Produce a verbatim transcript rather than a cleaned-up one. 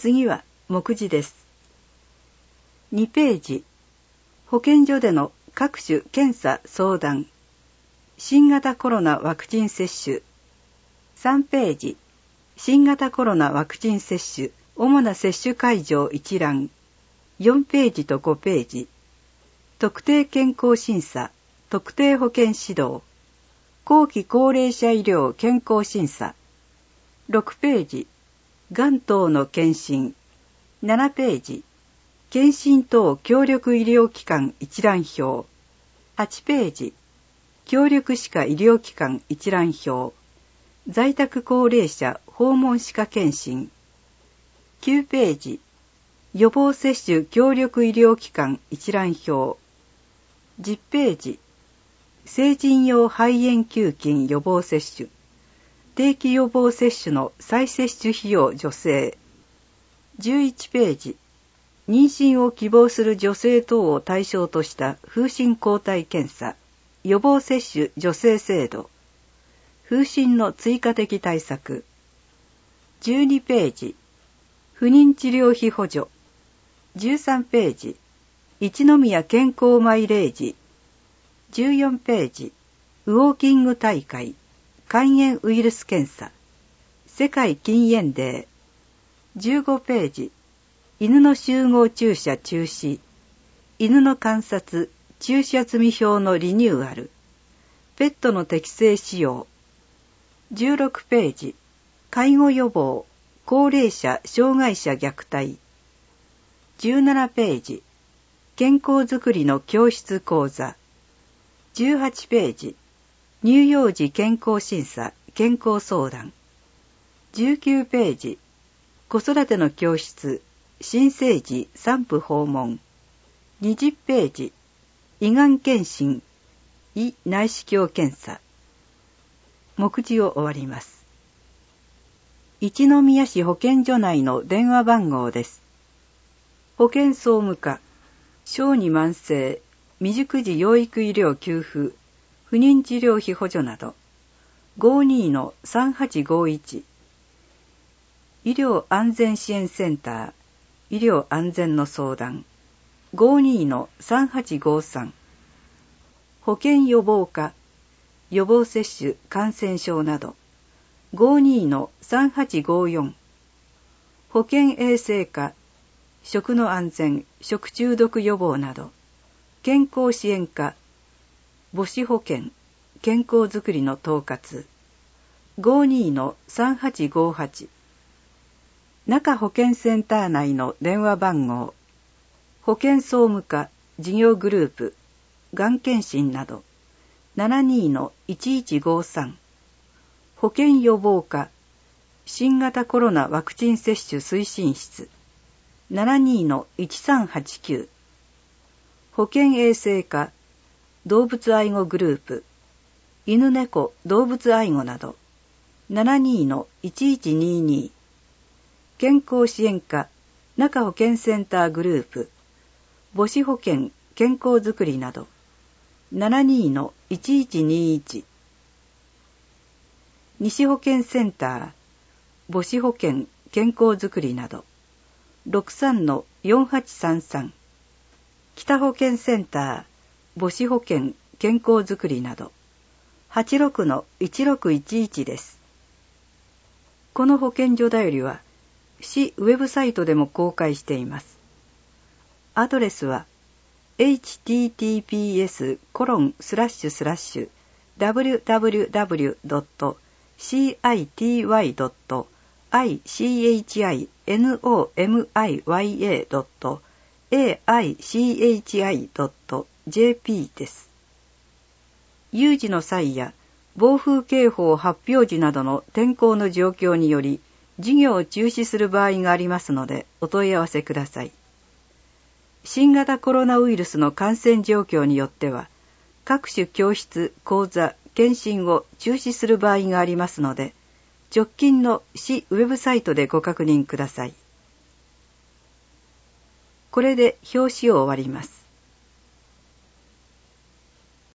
次は目次です。にページ、保健所での各種検査相談、新型コロナワクチン接種。さんページ、新型コロナワクチン接種、主な接種会場一覧。よんページとごページ、特定健康審査、特定保健指導、後期高齢者医療健康審査。ろくページ、がん等の検診。ななページ、検診等協力医療機関一覧表。はちページ、協力歯科医療機関一覧表。在宅高齢者訪問歯科検診。きゅうページ、予防接種協力医療機関一覧表。じゅっページ、成人用肺炎球菌予防接種。定期予防接種の再接種費用助成。じゅういちページ、妊娠を希望する女性等を対象とした風疹抗体検査、予防接種助成制度。風疹の追加的対策。じゅうにページ、不妊治療費補助。じゅうさんページ、一宮健康マイレージ。じゅうよんページ、ウォーキング大会、肝炎ウイルス検査、世界禁煙デー。じゅうごページ、犬の集合注射中止、犬の観察、注射済表のリニューアル、ペットの適正使用。じゅうろくページ、介護予防、高齢者、障害者虐待。じゅうななページ、健康づくりの教室講座。じゅうはちページ、乳幼児健康審査、健康相談。じゅうきゅうページ、子育ての教室、新生児産婦訪問。にじゅうページ、胃がん検診、胃内視鏡検査。目次を終わります。一宮市保健所内の電話番号です。保健総務課、小児慢性、未熟児養育医療給付、不妊治療費補助など、ごじゅうにのさんはちごいち。医療安全支援センター、医療安全の相談、ごじゅうにのさんはちごさん。保健予防課、予防接種感染症など、ごじゅうにのさんはちごよん。保健衛生課、食の安全、食中毒予防など、健康支援課、母子保健、健康づくりの統括、ごじゅうにのさんはちごはち。中保健センター内の電話番号、保健総務課、事業グループ、がん検診など、ななじゅうにのいちいちごさん。保健予防課、新型コロナワクチン接種推進室、ななじゅうにのいちさんはちきゅう。保健衛生課、動物愛護グループ、犬猫動物愛護など、ななじゅうにのいちいちにに。健康支援課、中保健センターグループ、母子保健、健康づくりなど、ななじゅうにのいちいちにいち。西保健センター、母子保健、健康づくりなど、ろくさんのよんはちさんさん。北保健センター、母子保健、健康づくりなど、はちろくのいちろくいちいちです。この保健所だよりは、市ウェブサイトでも公開しています。アドレスは エイチティーティーピーエスコロンスラッシュスラッシュダブリュダブリュダブリュドットシーアイティーワイドットアイシーエイチアイエヌオーエムアイワイエードットエーアイシーエイチアイドットジェーピー です。有事の際や暴風警報発表時などの天候の状況により授業を中止する場合がありますのでお問い合わせください。新型コロナウイルスの感染状況によっては各種教室、講座、検診を中止する場合がありますので直近の市ウェブサイトでご確認ください。これで表紙を終わります。